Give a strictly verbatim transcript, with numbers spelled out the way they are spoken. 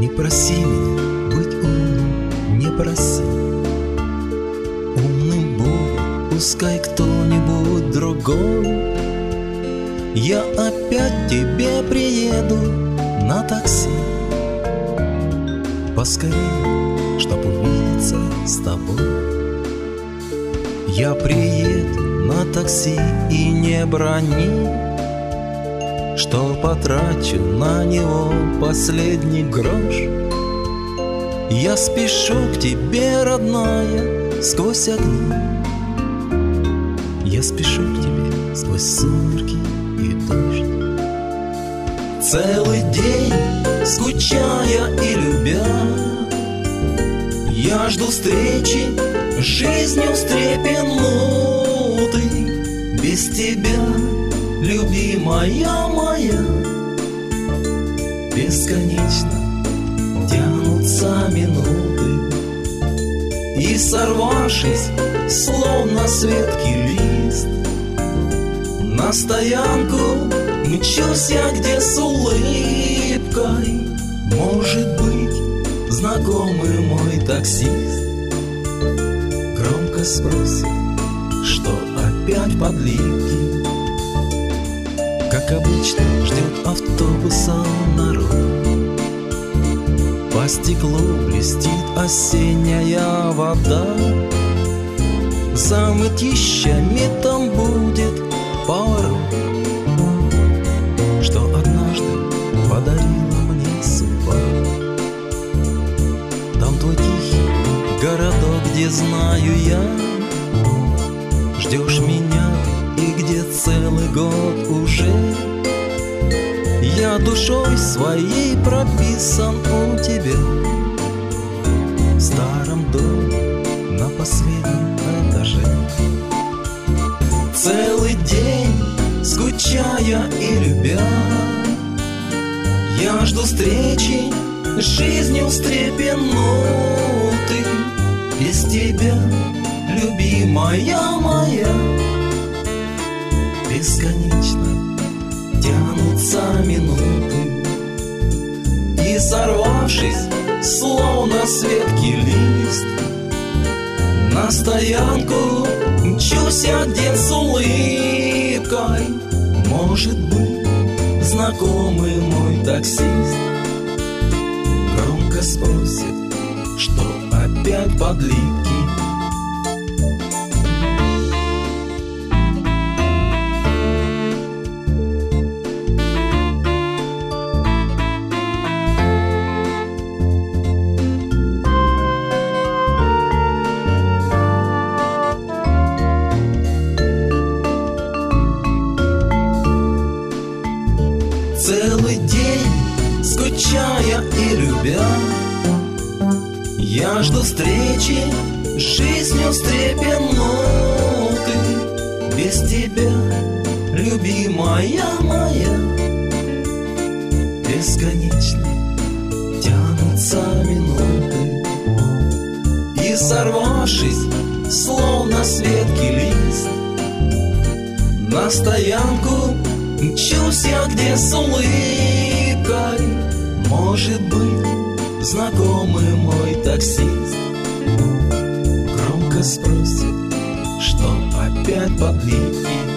Не проси меня быть умным, не проси. Умным будет пускай кто-нибудь другой. Я опять к тебе приеду на такси, поскорее, чтоб увидеться с тобой. Я приеду на такси и не брони, что потрачу на него последний грош. Я спешу к тебе, родная, сквозь огни. Я спешу к тебе сквозь сумерки и дождь. Целый день, скучая и любя, я жду встречи с жизнью встрепенутой. Без тебя, любимая моя, бесконечно тянутся минуты. И сорвавшись, словно с ветки лист, на стоянку мчусь я, где с улыбкой, может быть, знакомый мой таксист громко спросит, что опять подливки. Как обычно ждет автобуса народ, по стеклу блестит осенняя вода. За мытищами там будет поворот, что однажды подарила мне судьба. Там твой тихий городок, где знаю я, ждешь меня и где целый год уже я душой своей прописан у тебя. В старом доме на последнем этаже. Целый день, скучая и любя, я жду встречи с жизнью встрепенутой. Без тебя, любимая моя, бесконечно тянутся минуты. И сорвавшись, словно с ветки лист, на стоянку мчусь я, где с улыбкой, может быть, знакомый мой таксист громко спросит, что опять подливки. Целый день, скучая и любя, я жду встречи с жизнью встрепенутой. Без тебя, любимая моя, бесконечно тянутся минуты. И сорвавшись, словно с ветки лист, на стоянку мчусь я, где с улыбкой, может быть, знакомый мой таксист громко спросит, что опять подливки.